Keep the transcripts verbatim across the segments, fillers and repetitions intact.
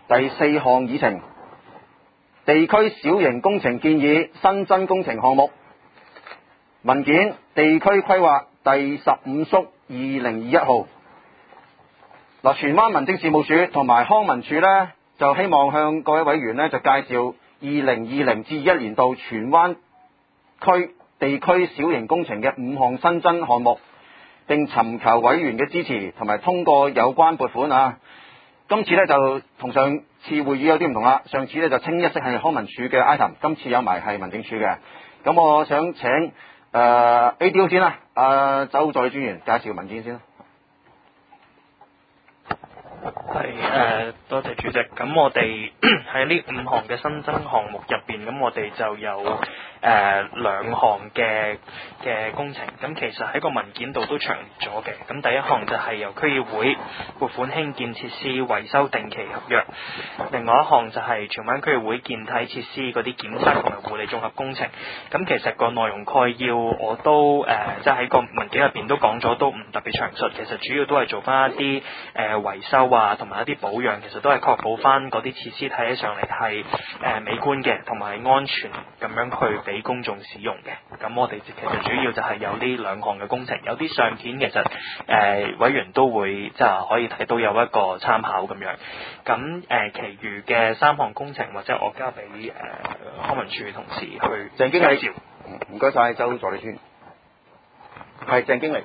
第四項議程，地區小型工程建議新增工程項目文件，地區規劃第十五縮二零二一號。嗱，荃灣民政事務處同埋康文署呢，就希望向各位委員呢，就介紹二零二零至二一年度荃灣區地區小型工程嘅五項新增項目，並尋求委員嘅支持同埋通過有關撥款啊。今次呢，就同上次會議有啲唔同啦，上次呢，就清一色係康文署嘅 item， 今次有埋係民政處嘅。咁我想請誒、呃、A D O 先啦，阿、呃、周助理專員介紹文件先啦。 係誒、呃，多謝主席。咁我哋喺呢五項嘅新增項目入邊，咁我哋就有誒、呃、兩項嘅嘅工程。咁其實喺個文件度都詳列咗嘅。咁第一項就係由區議會撥款興建設施維修定期合約，另外一項就係荃灣區議會健體設施嗰啲檢測同埋護理綜合工程。咁其實個內容概要我都誒，即係喺個文件入邊都講咗，都唔特別詳述。其實主要都係做翻一啲誒維修啊，同埋一啲保養，其實都係確保翻嗰啲設施睇起上嚟係誒美觀嘅，同埋安全咁樣去俾公眾使用嘅。咁我哋其實主要就係有呢兩項嘅工程，有啲相片其實誒、呃、委員都會即係可以睇到有一個參考咁樣。咁誒、呃，其餘嘅三項工程或者我交俾誒、呃、康文署同事去鄭經理，唔該晒周助理專員，係鄭經理。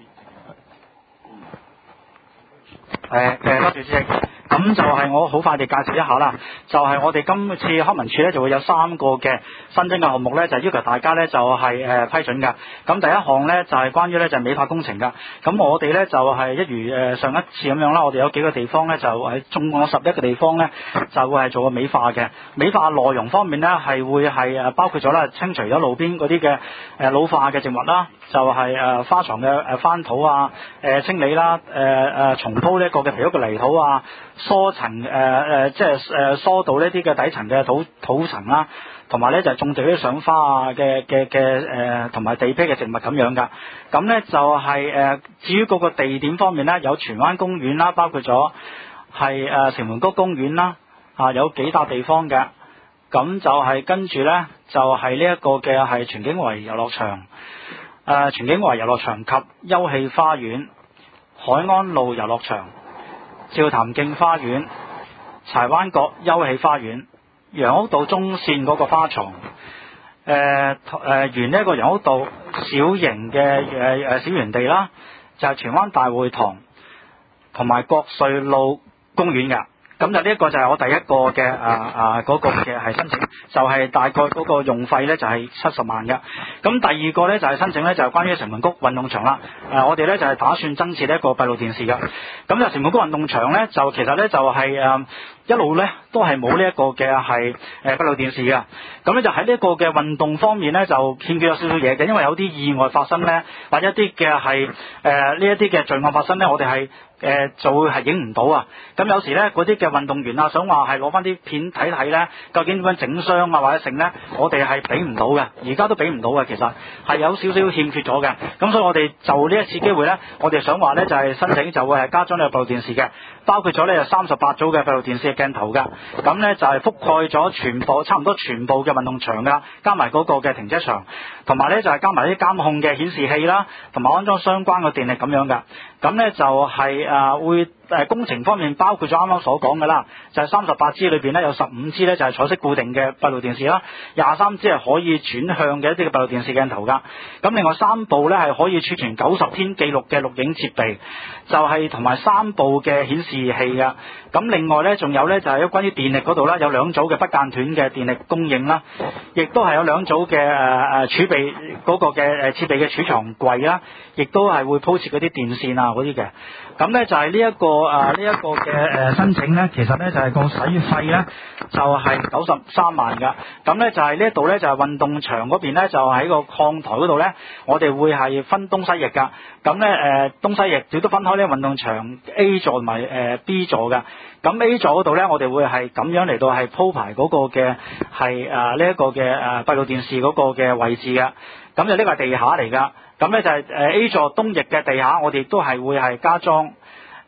誒誒，多謝主席。咁就係我好快地介紹一下啦。就係、是、我哋今次康文署咧就會有三個嘅新增嘅項目咧，就要求大家咧就係誒批准㗎。咁第一項咧就係關於咧就係美化工程㗎。咁我哋咧就係一如誒上一次咁樣啦，我哋有幾個地方咧就喺中國十一個地方咧就會係做個美化嘅。美化內容方面咧係會係誒包括咗啦，清除咗路邊嗰啲嘅誒老化嘅植物啦，就係誒花床嘅誒翻土啊，誒清理啦，誒誒重鋪呢一個嘅皮屋嘅泥土啊。疏層誒誒，即係誒疏導呢啲嘅底層嘅土土層啦，同埋咧就係種植啲賞花啊嘅嘅嘅誒，同埋地坯嘅植物咁樣噶。咁咧就係誒，至於嗰個地點方面咧，有荃灣公園啦，包括咗係誒城門谷公園啦，啊有幾笪地方嘅。咁就係跟住咧，就係呢一個嘅係荃景圍遊樂場、誒荃景圍遊樂場及休憩花園、海安路遊樂場、照潭徑花園、柴灣角休憩花園、楊屋道中線嗰個花床，誒誒沿呢一個楊屋道小型嘅誒誒小園地啦，就係、是、荃灣大會堂同埋國瑞路公園嘅。咁就呢一個就係我第一個嘅啊啊嗰個嘅係申請，就係、是、大概嗰個用費咧就係七十萬嘅。咁第二個咧就係申請咧就係關於城門谷運動場啦。誒我哋咧就係打算增設一個閉路電視嘅。咁就城門谷運動場咧就其實咧就係誒一路咧都係冇呢一個嘅係誒閉路電視嘅。咁咧就喺呢一個嘅運動方面咧就欠缺咗少少嘢嘅，因為有啲意外發生咧，或者一啲嘅係誒呢一啲嘅罪案發生咧，我哋係誒就會係影唔到啊。咁有時咧嗰啲嘅運動員啊，想話係攞翻啲片睇睇咧，究竟點樣整傷啊或者成咧，我哋係俾唔到嘅，而家都俾唔到嘅，其實係有少少欠缺咗嘅。咁所以我哋就呢一次機會咧，我哋想話咧就係申請就會係加裝呢個閉路電視嘅，包括咗咧有三十八組嘅閉路電視嘅鏡頭㗎。咁咧就係覆蓋咗全部差唔多全部嘅運動場㗎，加埋嗰個嘅停車場，同埋咧就係加埋啲監控嘅顯示器啦，同埋安裝相關嘅電力咁樣㗎。咁咧就係誒會誒工程方面包括咗啱啱所講嘅啦，就係三十八支裏邊咧有十五支咧就係彩色固定嘅閉路電視啦，廿三支係可以轉向嘅一啲嘅閉路電視鏡頭㗎。咁另外三部咧係可以儲存九十天記錄嘅錄影設備，就係同埋三部嘅顯示器㗎。咁另外咧仲有咧就係關於電力嗰度啦，有兩組嘅不間斷嘅電力供應啦，亦都係有兩組嘅誒誒儲備嗰個嘅誒設備嘅儲藏櫃啦，亦都係會鋪設嗰啲電線啊嗰啲嘅。咁咧就係呢一個誒呢一個嘅誒申請咧，其實咧就係個使費咧就係九十三萬㗎。咁咧就係呢一度咧就係運動場嗰邊咧就喺個看台嗰度咧，我哋會係分東西翼㗎。咁咧誒東西翼亦都分開咧運動場 A 座同埋誒 B 座㗎。咁 A 座嗰度咧，我哋會係咁樣嚟到係鋪排嗰個嘅係誒呢一個嘅誒閉路電視嗰個嘅位置㗎。咁就呢個係地下嚟㗎。咁咧就係誒 A 座東翼嘅地下，我哋都係會係加裝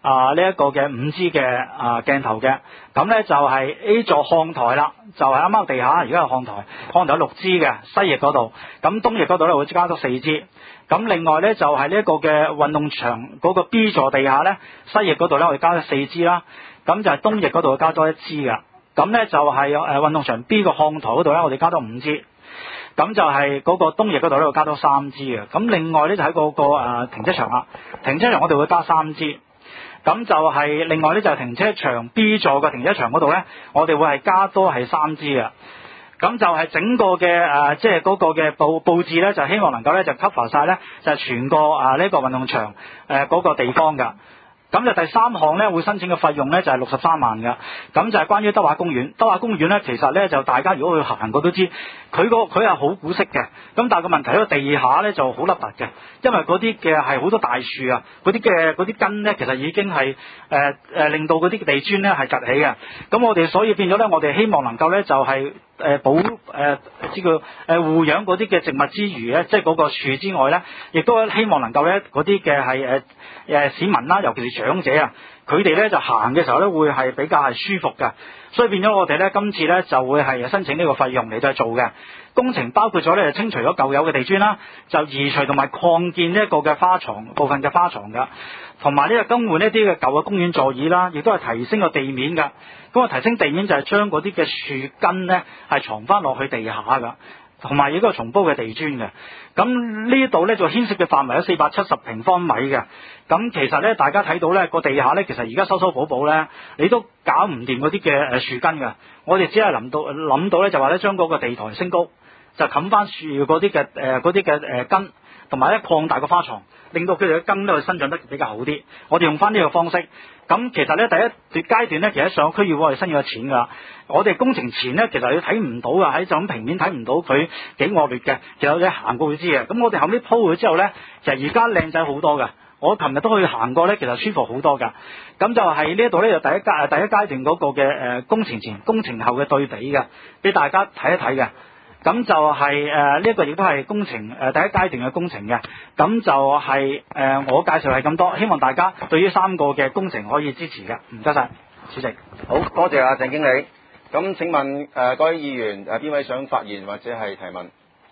啊呢一個嘅五 G 嘅啊鏡頭嘅，咁咧就係 A 座看台啦，就係啱啱地下而家有看台，看台有六 G 嘅西翼嗰度，咁東翼嗰度咧會加多四 G， 咁另外咧就係呢一個嘅運動場嗰個 B 座地下咧西翼嗰度咧我哋加咗四 G 啦，咁就係東翼嗰度加多一 G 噶，咁咧就係誒運動場 B 個看台嗰度咧我哋加多五 G。咁就係嗰個東翼嗰度咧會加多三 G 嘅，咁另外咧就喺嗰個誒停車場啦，停車場我哋會加三 G， 咁就係另外咧就係停車場 B 座嘅停車場嗰度咧，我哋會係加多係三 G 嘅，咁就係整個嘅誒即係嗰個嘅佈佈置咧，就希望能夠咧就 cover 晒咧就係全個啊呢個運動場誒嗰個地方㗎。咁就第三項咧會申請嘅費用咧就係六十三萬㗎，咁就係關於德華公園。德華公園咧其實咧就大家如果去行過都知，佢個佢係好古色嘅，咁但係個問題咧地下咧就好凹凸嘅，因為嗰啲嘅係好多大樹啊，嗰啲嘅嗰啲根咧其實已經係誒誒令到嗰啲地磚咧係趌起嘅，咁我哋所以變咗咧我哋希望能夠咧就係、是。誒保誒呢個誒護養嗰啲嘅植物之餘咧，即係嗰個樹之外咧，亦都希望能夠咧嗰啲嘅係誒誒市民啦，尤其是長者啊，佢哋咧就行嘅時候咧會係比較係舒服嘅，所以變咗我哋咧今次咧就會係申請呢個費用嚟到做嘅工程，包括咗咧清除咗舊有嘅地磚啦，就移除同埋擴建呢一個嘅花床部分嘅花床㗎，同埋呢個更換一啲嘅舊嘅公園座椅啦，亦都係提升個地面㗎。咁啊，提升地面就係將嗰啲嘅樹根咧係藏翻落去地下㗎，同埋亦都係重鋪嘅地磚嘅。咁呢度咧就牽涉嘅範圍有四百七十平方米嘅。咁其實咧，大家睇到咧個地下咧，其實而家修修補補咧，你都搞唔掂嗰啲嘅誒樹根㗎。我哋只係諗到諗到咧，就話咧將嗰個地台升高，就冚翻樹嗰啲嘅誒嗰啲嘅誒根，同埋咧擴大個花床，令到佢哋嘅根咧生長得比較好啲。我哋用翻呢個方式。咁其實咧第一階段咧，其實上區議會我哋申咗錢㗎。我哋工程前咧，其實你睇唔到㗎，喺就咁平面睇唔到佢幾惡劣嘅。其實你行過會知嘅。咁我哋後尾鋪咗之後咧，其實而家靚仔好多㗎。我琴日都去行過咧，其實舒服好多㗎。咁就係呢一度咧，就第一階第一階段嗰個嘅誒工程前、工程後嘅對比嘅，俾大家睇一睇嘅。咁就係誒呢一個亦都係工程誒、呃、第一階段嘅工程嘅，咁就係、是、誒、呃、我介紹係咁多，希望大家對於三個嘅工程可以支持嘅，唔該晒，主席。 好多謝啊鄭經理。咁請問誒、呃、各位議員誒邊位想發言或者係提問？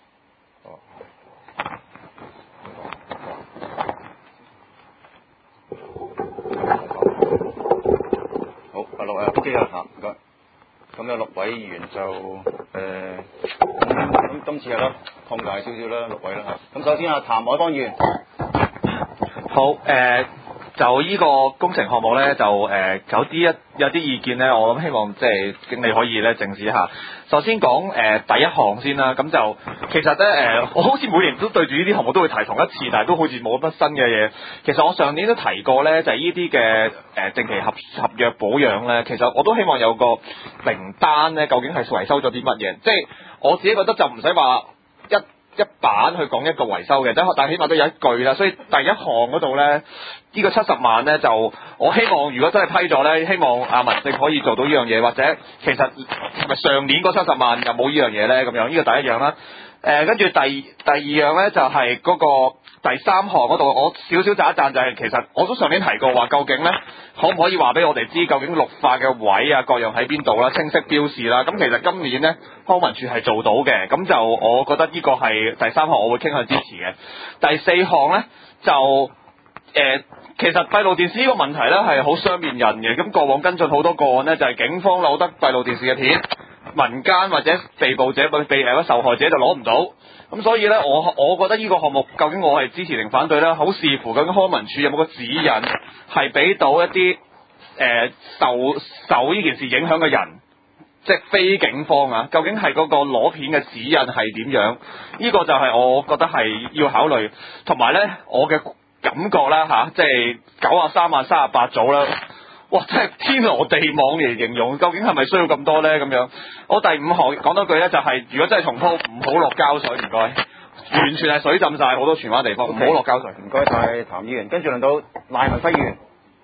好，啊六啊 OK 啦嚇，唔該。咁有六位議員就誒，咁、呃、今次係啦，擴大少少啦，六位啦嚇。咁首先啊，譚凱邦議員， 好誒、呃，就呢個工程項目咧，就誒、呃、有啲一有啲意見咧，我諗希望即係經理可以咧正視一下。首先講誒、呃、第一項先啦，咁就其實咧誒、呃，我好似每年都對住呢啲項目都會提同一次，但係都好似冇乜新嘅嘢。其實我上年都提過咧，就係呢啲嘅誒定期合合約保養咧，其實我都希望有個名單咧，究竟係維修咗啲乜嘢？即係我自己覺得就唔使話一一版去講一個維修嘅，但係起碼都有一句啦。所以第一項嗰度咧，呢、呢個七十萬咧，就我希望如果真係批咗咧，希望阿民政可以做到呢樣嘢，或者其實係咪上年嗰七十萬又冇呢樣嘢咧？咁樣呢個第一樣啦。誒、呃，跟住第第二樣咧就係、是、嗰個第三項嗰度，我少少讚一讚就係、是、其實我都上年提過話，究竟咧可唔可以話俾我哋知究竟綠化嘅位啊各樣喺邊度啦，清晰標示啦。咁其實今年咧康文署係做到嘅，咁就我覺得呢個係第三項我會傾向支持嘅。第四項咧就誒、呃，其實閉路電視呢個問題咧係好雙面人嘅。咁過往跟進好多個案咧，就係、是、警方攞得閉路電視嘅片，民間或者被捕者被誒受害者就攞唔到，咁所以咧，我我覺得呢個項目究竟我係支持定反對咧，好視乎究竟康文署有冇個指引係俾到一啲誒、呃、受受呢件事影響嘅人，即係非警方啊，究竟係嗰個攞片嘅指引係點樣？呢、這個就係我覺得係要考慮，同埋咧我嘅感覺啦嚇、啊，即係九啊三萬三十八組啦。哇！真係天羅地網嚟形容，究竟係咪需要咁多咧？咁樣，我第五項講多句咧，就係、是、如果真係重鋪，唔好落膠水，唔該，完全係水浸晒好多荃灣地方，唔好落膠水。唔該晒譚議員，跟住輪到賴文輝議員。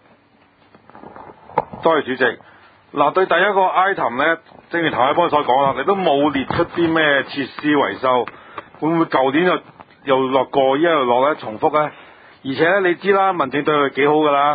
多謝主席。嗱，對第一個 item 咧，正如譚凱邦所講啦，你都冇列出啲咩設施維修，會唔會舊年又又落過，依家又落咧，重複咧？而且咧，你知啦，民政對佢幾好噶啦。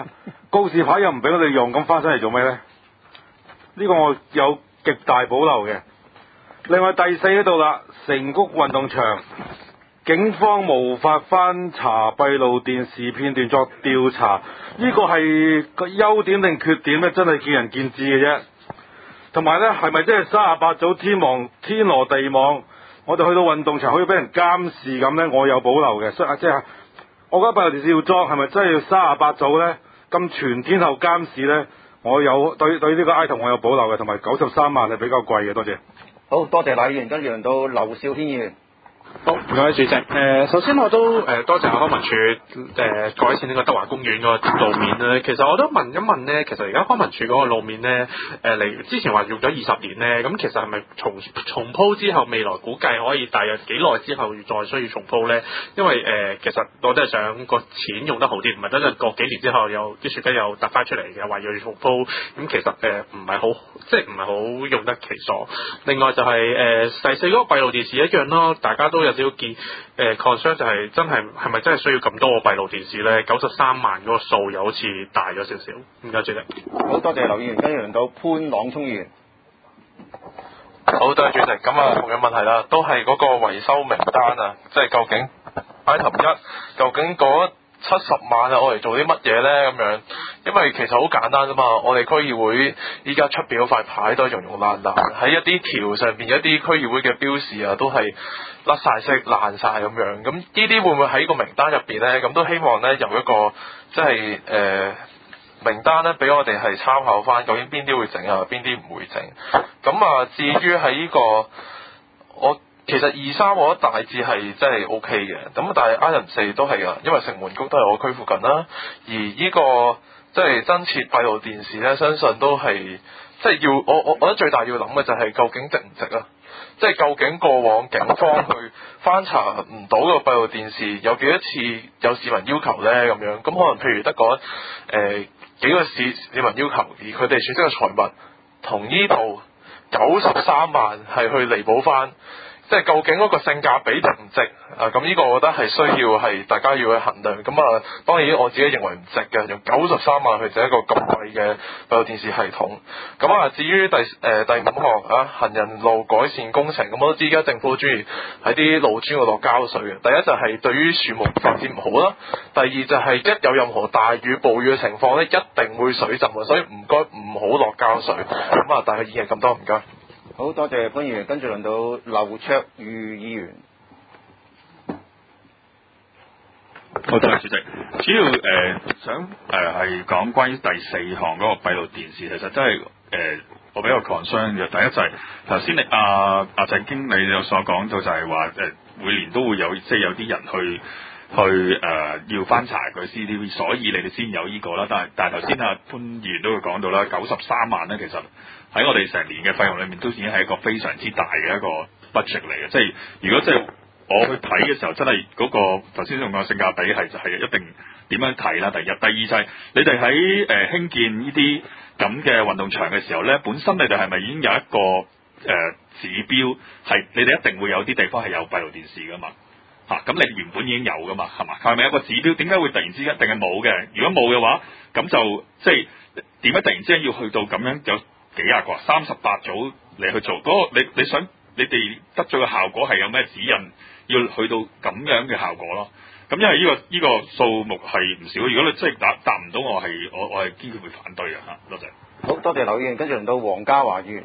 告示牌又唔俾我哋用，咁翻新嚟做咩呢？呢、個我有極大保留嘅。另外第四嗰度啦，城谷運動場，警方無法翻查閉路電視片段作調查，呢個係個優點定缺點呢？真係見仁見智嘅啫。同埋呢，係咪真係三十八組天王天羅地網，我哋去到運動場可以俾人監視咁呢？我有保留嘅。所以即係我覺得閉路電視要裝，係咪真係要三十八組呢？咁全天候監視呢？我有對對呢個 item 我有保留嘅，同埋九十三萬係比較貴嘅。多謝。 好多謝賴議員，跟住輪到劉少軒議員。 好，唔該主席。誒、呃，首先我都誒、呃、多謝康文署誒、呃、改善呢個德華公園嗰個路面咧。其實我都問一問咧，其實而家康文署嗰個路面咧，誒、呃、嚟之前話用咗二十年咧，咁其實係咪重重鋪之後，未來估計可以大約幾耐之後再需要重鋪咧？因為誒、呃、其實我都係想個錢用得好啲，唔係等陣過幾年之後有啲雪雞又突翻出嚟嘅話要重鋪，咁其實誒唔係好即係唔係好用得其所。另外就係、是、誒、呃、第四嗰個閉路電視一樣咯，大家都有少少見誒 concern 就係真係係咪真係需要咁多個閉路電視咧？九十三萬嗰個數又好似大咗少少。唔該主席。 好多謝劉議員，跟住輪到潘朗聰議員。 好，多謝主席。咁啊，同樣問題啦，都係嗰個維修名單啊，即係究竟 item 一，究竟嗰七十萬啊，我嚟做啲乜嘢咧？咁樣，因為其實好簡單啫嘛。我哋區議會依家出邊嗰塊牌都係融融爛爛，喺一啲橋上邊，一啲區議會嘅標示啊，都係甩晒色、爛晒咁樣。咁呢啲會唔會喺個名單入邊咧？咁都希望咧由一個即係誒名單咧，俾我哋係參考翻，究竟邊啲會整啊，邊啲唔會整。咁啊，至於喺呢個我。其實二三我覺得大致係真係 O K 嘅，咁但係 item 四都係啊，因為城門谷都係我區附近啦，而呢、這個即係增設閉路電視咧，相信都係即係要我我我覺得最大要諗嘅就係究竟值唔值啊？即係究竟過往警方去翻查唔到個閉路電視有幾多次有市民要求咧咁樣，咁可能譬如得嗰誒幾個市市民要求，而佢哋損失嘅財物同呢度九十三萬係去彌補翻。即係究竟嗰個性價比值唔值啊？咁呢個我覺得係需要係大家要去衡量。咁啊，當然我自己認為唔值嘅，用九十三萬去整一個咁貴嘅閉路電視系統。咁啊，至於第誒、呃、第五項啊，行人路改善工程，咁我都知而家政府好中意喺啲路磚嗰度交水嘅。第一就係對於樹木發展唔好啦，第二就係一有任何大雨暴雨嘅情況咧，一定會水浸啊，所以唔該唔好落交水。咁啊，大概意見咁多，唔該。 好多謝潘議員，跟住輪到劉卓裕議員。 好多謝主席，主要誒、呃、想誒係講關於第四項嗰個閉路電視，其實真係誒、呃、我比較 concern 嘅。第一就係頭先你阿阿鄭經理有所講到就係話誒每年都會有即係有啲人去去誒、呃、要翻查佢 C C T V， 所以你哋先有呢個啦。但係但係頭先阿潘議員都會講到啦，九十三萬咧其實。喺我哋成年嘅費用裏面，都已經係一個非常之大嘅一個 budget 嚟嘅。即係如果即係我去睇嘅時候，真係嗰、那個頭先用個性價比係就係一定點樣睇啦。第一，第二就係你哋喺誒興建呢啲咁嘅運動場嘅時候咧，本身你哋係咪已經有一個誒、呃、指標係你哋一定會有啲地方係有閉路電視噶嘛？嚇、啊，咁你原本已經有噶嘛？係嘛？係咪有一個指標？點解會突然之間定係冇嘅？如果冇嘅話，咁就即係點解突然之間要去到咁樣有？幾廿個三十八組你去做嗰、那個，你你想你哋得咗嘅效果係有咩指引？要去到咁樣嘅效果咯。咁因為呢、這個呢、這個數目係唔少，如果你真係答答唔到我，我係我我係堅決會反對嘅嚇。多謝。 好多謝劉議員，跟住輪到黃家華議員。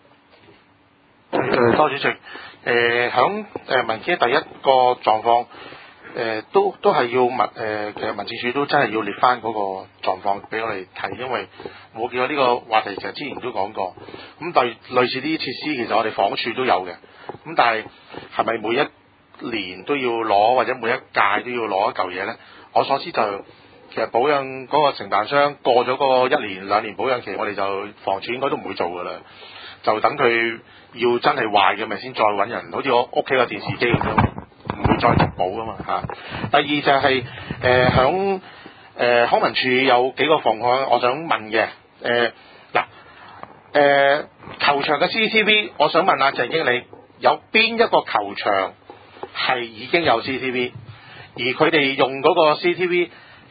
誒，多謝主席。誒，響誒文件第一個狀況。誒、呃、都都係要民誒、呃，其實民政處都真係要列翻嗰個狀況俾我哋睇，因為我見到呢個話題其實之前都講過。咁類類似啲設施，其實我哋房署都有嘅。咁但係係咪每一年都要攞，或者每一屆都要攞一嚿嘢咧？我所知就其實保養嗰個承辦商過咗嗰個一年兩年保養期，我哋就房署應該都唔會做噶啦，就等佢要真係壞嘅咪先再揾人，好似我屋企個電視機咁樣。唔會再續保噶嘛嚇。第二就係誒響誒康文署有幾個房項，我想問嘅誒嗱誒球場嘅 C C T V， 我想問下鄭經理，有邊一個球場係已經有 C C T V， 而佢哋用嗰個 C C T V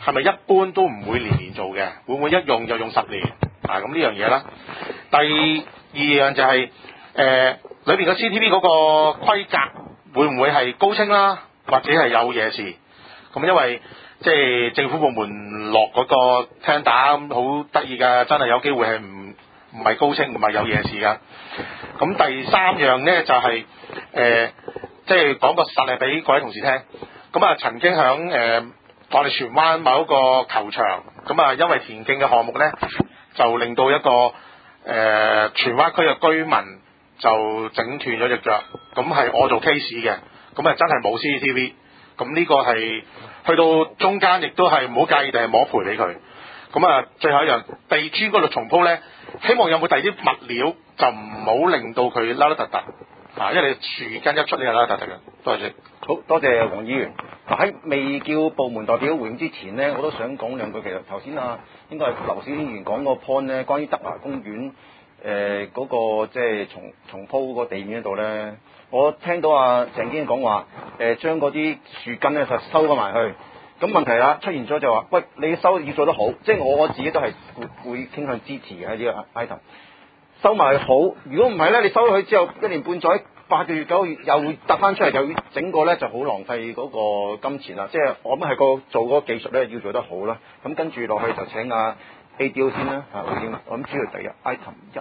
係咪一般都唔會年年做嘅？會唔會一用就用十年？啊，咁呢樣嘢啦。第二樣就係、是、誒、呃、裏邊個 C T V 嗰個規格會唔會係高清啦，或者係有夜視？咁因為即係政府部門落嗰個聽打咁好得意㗎，真係有機會係唔唔係高清，唔係有夜視㗎。咁第三樣咧就係、是、誒、呃、即係講個實例俾各位同事聽。咁啊曾經響誒、呃、我哋荃灣某一個球場，咁啊因為田徑嘅項目咧，就令到一個誒、呃、荃灣區嘅居民就整斷咗隻腳，咁係我做 case 嘅，咁啊真係冇 C C T V， 咁呢個係去到中間亦都係唔好介意定係摸賠俾佢。咁啊最後一樣地磚嗰度重鋪咧，希望有冇第二啲物料就唔好令到佢凹凹凸凸啊，因為你樹根一出呢係凹凹凸凸嘅。多謝。 好多謝黃議員。喺未叫部門代表回應之前呢，我都想講兩句。其實頭先啊，應該係劉小天議員講個 point 咧，關於德華公園誒嗰個即係重重鋪個地面嗰度咧，我聽到啊鄭經理講話誒將嗰啲樹根咧就收咗埋去。咁問題啦出現咗就話，喂，你收要做得好，即係我我自己都係會會傾向支持嘅喺呢個 item。收埋好，如果唔係咧，你收咗佢之後一年半載。八個月九個月又會搭翻出嚟，又要整個咧就好浪費嗰個金錢啦。即係我諗係個做嗰個技術咧要做得好啦。咁跟住落去就請阿 A D O 先啦嚇回應。我諗主要第一 item 一。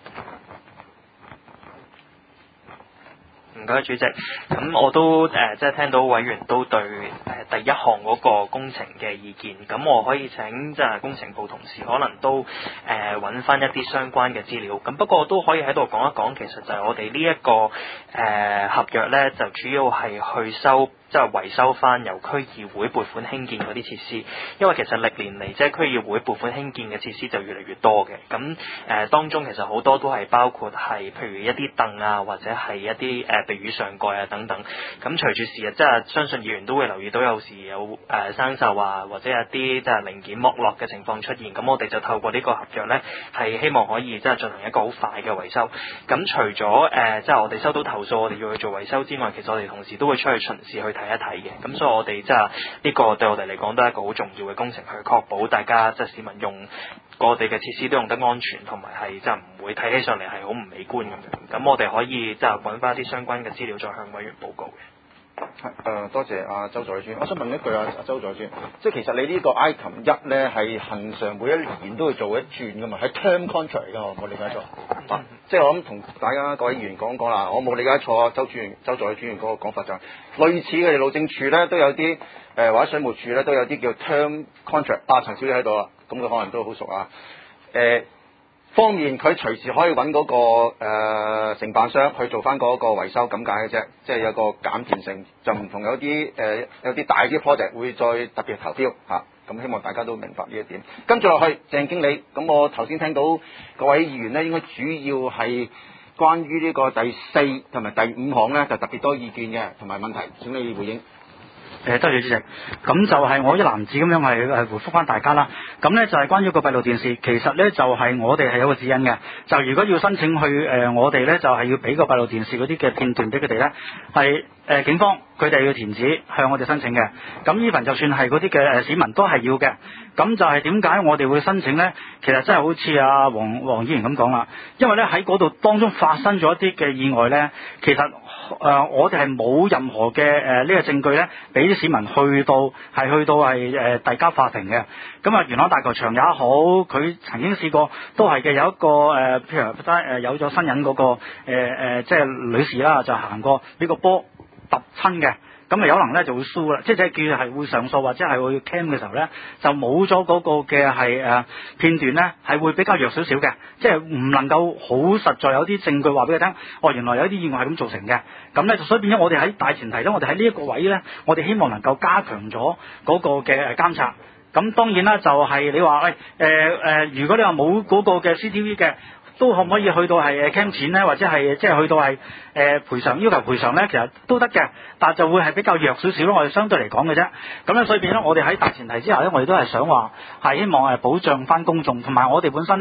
唔該主席，咁我都誒、呃、即係聽到委員都對誒、呃、第一項嗰個工程嘅意見，咁我可以請即係工程部同事可能都誒揾翻一啲相關嘅資料，咁不過都可以喺度講一講，其實就係我哋呢一個誒、呃、合約咧，就主要係去收。即係維修翻由區議會撥款興建嗰啲設施，因為其實歷年嚟即係區議會撥款興建嘅設施就越嚟越多嘅，咁誒、呃、當中其實好多都係包括係譬如一啲凳啊，或者係一啲誒、呃、避雨上蓋啊等等。咁隨住時日，即係相信議員都會留意到有時有誒、呃、生鏽啊，或者一啲即係零件剝落嘅情況出現，咁我哋就透過呢個合約咧，係希望可以即係進行一個好快嘅維修。咁除咗誒、呃、即係我哋收到投訴，我哋要去做維修之外，其實我哋同時都會出去巡視去睇一睇嘅，咁所以我哋即係呢個對我哋嚟講都係一個好重要嘅工程，去確保大家即係市民用我哋嘅設施都用得安全，同埋係即係唔會睇起上嚟係好唔美觀咁樣。咁我哋可以即係揾翻啲相關嘅資料再向委員報告嘅。 誒、呃，多謝阿、啊、周助理我想問一句啊，周助理即係其實你呢個 item 一咧係恆常每一年都會做一轉噶嘛，係 term contract 嚟㗎，我冇理解錯。嗯啊、即係我諗同大家各位議員講講啦，我冇理解錯，周主任、周助理主任嗰個講法就係、是、類似嘅，路政署咧都有啲誒、呃、或者水務署咧都有啲叫 term contract。啊，陳小姐喺度啦，咁佢可能都好熟啊。誒、呃。方面佢隨時可以揾嗰、那個、呃、承辦商去做翻嗰個維修咁解嘅啫，即係有個減電性，就唔同有啲誒、呃、有啲大啲 project 會再特別投標嚇，咁、啊、希望大家都明白呢一點。跟住落去，鄭經理，咁我頭先聽到各位議員呢，應該主要係關於呢個第四同埋第五項呢，就特別多意見嘅同埋問題，請你回應。 誒，多謝主席。咁就係我一籃子咁樣係誒回覆翻大家啦。咁呢就係關於個閉路電視，其實呢就係我哋係有個指引嘅。就如果要申請去誒、呃，我哋呢就係要俾個閉路電視嗰啲嘅片段俾佢哋呢，係誒、呃、警方佢哋要填紙向我哋申請嘅。咁 even 就算係嗰啲嘅誒市民都係要嘅。咁就係點解我哋會申請呢？其實真係好似阿黃黃議員咁講啦，因為呢喺嗰度當中發生咗一啲嘅意外呢，其實誒、呃、我哋係冇任何嘅誒呢個證據呢，俾啲市民去到係去到係誒、呃、遞交法庭嘅。咁啊元朗大球場也好，佢曾經試過都係嘅，有一個誒、呃、譬如誒有咗新人嗰、那個誒誒、呃、即係女士啦，就行過呢個波揼親嘅。咁啊有可能咧就會輸啦，即係叫係會上訴或者係會 claim 嘅時候咧，就冇咗嗰個嘅係誒片段咧，係會比較弱少少嘅，即係唔能夠好實在有啲證據話俾佢聽，哦原來有啲意外係咁造成嘅，咁咧所以變咗我哋喺大前提咧，我哋喺呢一個位咧，我哋希望能夠加強咗嗰個嘅誒監察。咁當然啦，就係、是、你話喂誒誒，如果你話冇嗰個嘅 C T V 嘅。都可唔可以去到係誒 claim 錢咧，或者係即係去到係誒、呃、賠償要求賠償咧，其實都得嘅，但係就會係比較弱少少咯。我哋相對嚟講嘅啫。咁咧，所以變咗我哋喺大前提之下咧，我哋都係想話係希望誒保障翻公眾，同埋我哋本身咧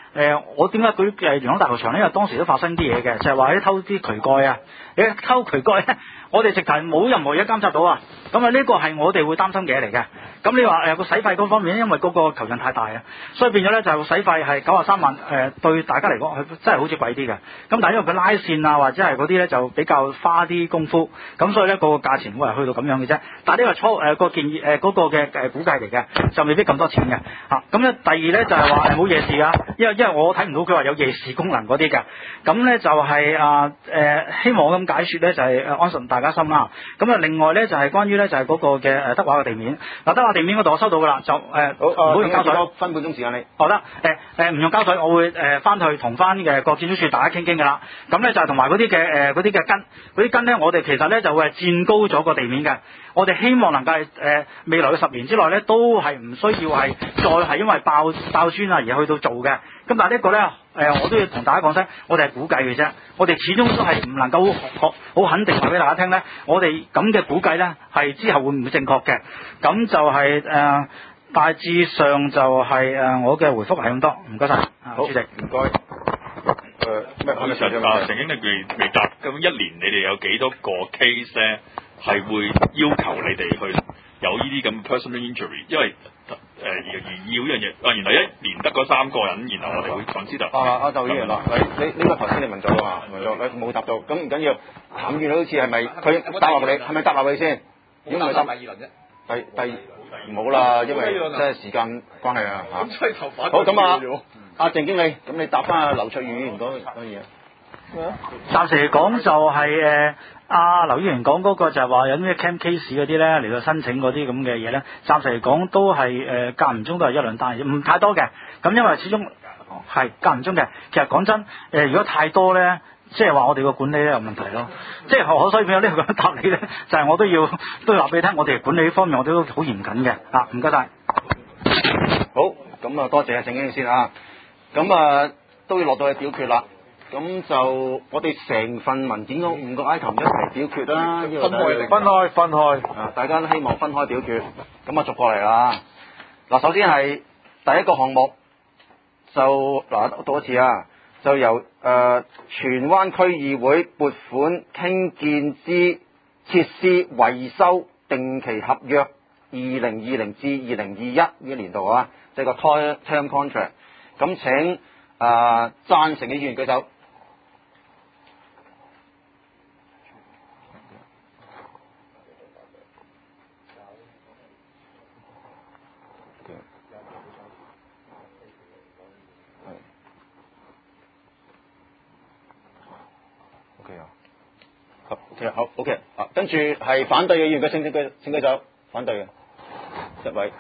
誒，我點解舉誒元朗大球場咧？因為當時都發生啲嘢嘅，就係話啲偷啲渠蓋啊，你偷渠蓋咧，我哋直頭冇任何嘢監察到啊。咁啊，呢個係我哋會擔心嘅嘢嚟嘅。咁你話誒個使費嗰方面，因為嗰個球場太大啊，所以變咗咧就使費係九十三萬誒、呃，對大家嚟講，佢真係好似貴啲嘅。咁但係因為佢拉線啊或者係嗰啲咧就比較花啲功夫，咁所以咧個價錢會係去到咁樣嘅啫。但係呢個初誒、呃、個建議誒嗰、呃那個嘅誒估計嚟嘅，就未必咁多錢嘅嚇。咁、啊、咧第二咧就係話誒冇夜視啊，因為因為我睇唔到佢話有夜視功能嗰啲嘅。咁咧就係啊誒希望我咁解説咧就係、是、誒安順大家心啦。咁啊另外咧就係、是、關於咧就係、是、嗰個嘅誒德華嘅地面嗱。德華地面嗰度我收到㗎啦，就誒唔、呃、好用膠水， 分半鐘時間你。 好啦，誒誒唔用膠水，我會誒翻、呃、去同翻嘅個建築署大家傾傾㗎啦。咁咧就係同埋嗰啲嘅誒嗰啲嘅根，嗰啲根咧我哋其實咧就會係墊高咗個地面嘅。我哋希望能夠誒、呃、未來嘅十年之內咧都係唔需要係再係因為爆爆磚啊而去到做嘅。咁但係呢個咧誒、呃、我都要同大家講聲，我哋係估計嘅啫。我哋始終都係唔能夠好肯定話俾大家聽咧，我哋咁嘅估計咧係之後會唔會正確嘅？咁就係、是、誒。呃大致上就係、是、誒、呃，我嘅回覆係咁多，唔該晒，好，主席，唔該。誒咩？其實啊，陳經理未未答，咁一年你哋有幾多個 case 咧係會要求你哋去有呢啲咁 personal injury？因為誒而而要呢樣嘢，啊原來一年得嗰三個人，然後我哋會 consider。啊啊，就呢樣啦，你你呢個頭先你問咗啊，問咗你冇答到，咁唔緊要，譚議員好似係咪佢答落你？係咪答落你先？如果唔係答第二輪啫。第第唔好啦，因為即係時間關係啊嚇。咁所以頭反好咁啊，阿鄭經理，咁你答翻阿劉卓宇議員嗰嗰嘢。咩啊？ 暫時嚟講就係誒阿劉議員講嗰個就係話有咩 cam case 嗰啲咧嚟到申請嗰啲咁嘅嘢咧，暫時嚟講都係誒間唔中都係一兩單，唔太多嘅。咁因為始終係間唔中嘅。其實講真誒、呃，如果太多咧。即係話我哋個管理咧有問題咯，即係我所以變咗呢個咁答你咧，就係、是、我都要都要話俾你聽，我哋管理呢方面我哋都好嚴謹嘅啊，唔該晒。 好，咁啊多謝阿鄭經理先啊，咁啊都要落到去表決啦，咁就我哋成份文件嗰五個 item 一齊表決啦，分開分開分開啊，大家都希望分開表決，咁啊逐過嚟啦。嗱，首先係第一個項目，就嗱讀一次啊。就由誒、呃、荃灣區議會撥款興建之設施維修定期合約二零二零至二零二一呢個年度啊，即係個 term contract。咁請誒、呃、贊成嘅議員舉手。OK， 好 OK 啊，跟住係反對嘅議員嘅請請舉請舉手，反對嘅一位，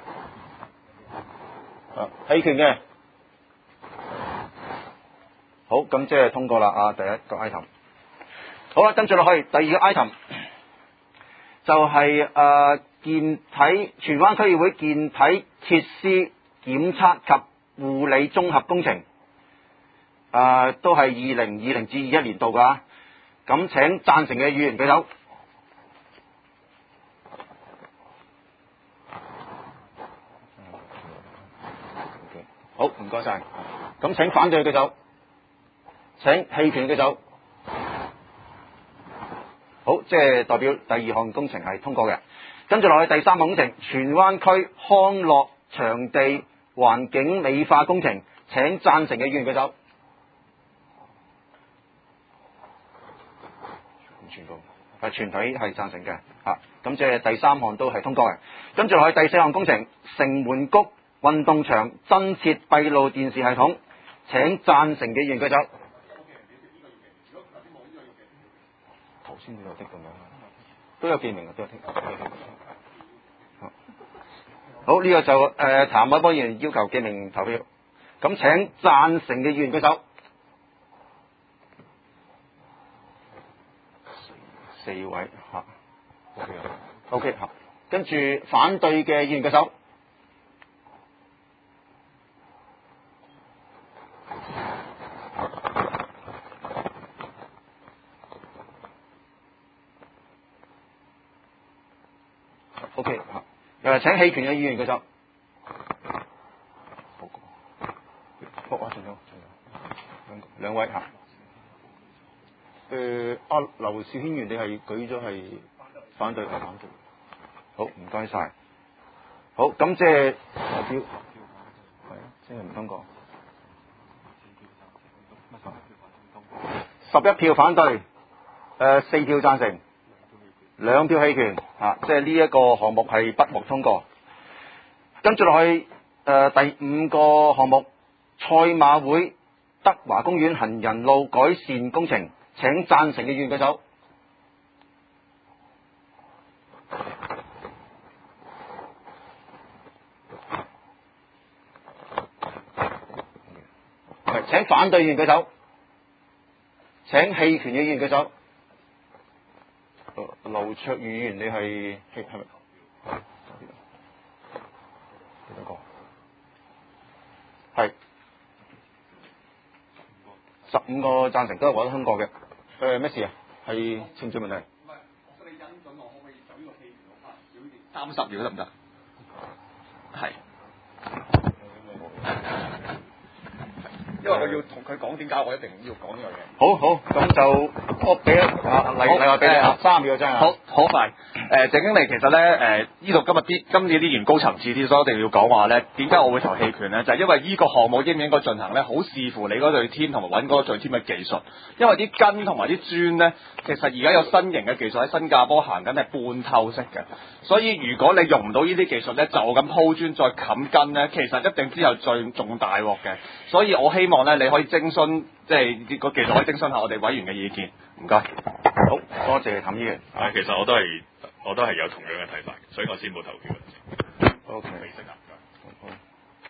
啊棄權嘅，好，咁即係通過啦啊，第一個 item， 好啦，跟住落去第二個 item 就係、是、誒、呃、健體荃灣區議會健體設施檢測及護理綜合工程，誒、呃、都係二零二零至二一年度噶。咁請贊成嘅議員舉手。好，唔該晒。咁請反對嘅舉手。請棄權嘅舉手。好，即係代表第二項工程係通過嘅。跟住落去第三項工程，荃灣區康樂場地環境美化工程，請贊成嘅議員舉手。全部係全體係贊成嘅，嚇，咁即係第三項都係通過嘅。跟住落去第四項工程，城門谷運動場增設閉路電視系統，請贊成嘅議員舉手。頭先都有的咁樣，都有記名嘅，都有聽。好，呢、這個就誒、呃、譚凱邦議員要求記名投票，咁請贊成嘅議員舉手。四位嚇 ，OK OK 嚇，跟住反對嘅議員嘅手，OK 嚇，誒請棄權嘅議員嘅手，好，好啊，仲有仲有。 誒阿劉兆軒議員，你係舉咗係反對，係反對。好，唔該晒。好，咁即係投票，係啊，即係唔通過。十一票反對，誒、呃、四票贊成，兩票棄權，啊，即係呢一個項目係不獲通過。跟住落去，誒、呃、第五個項目，賽馬會德華公園行人路改善工程，請贊成嘅議員舉手。係，請反對議員舉手。請棄權嘅議員舉手。劉卓宇議員，你係棄係咪？幾多個？係十五個贊成，都係獲得通過嘅。誒咩事啊？係程序問題。唔係，我想你恩准我，可唔可以就呢個棄權攞翻少啲？三十秒得唔得？係。因為我要同佢講點解，我一定要講呢樣嘢。好好，咁就我俾啊黎黎話俾你啊，三秒真係。 好好快。誒、呃，鄭經理其實咧，誒呢度今日啲今次啲議員高層次啲，所以一定要講話咧，點解我會投棄權咧？就係、是、因為呢個項目應唔應該進行咧，好視乎你嗰隊 team 同埋揾嗰隊 team 嘅技術。因為啲筋同埋啲磚咧，其實而家有新型嘅技術喺新加坡行緊係半透式嘅，所以如果你用唔到呢啲技術咧，就咁鋪磚再冚筋咧，其實一定之後最仲大鑊嘅。所以我希望咧，你可以徵詢，即係個技術可以徵詢下我哋委員嘅意見。唔該。好，多謝譚議員。 啊，其實我都係我都係有同樣嘅睇法，所以我先冇投票。 O K。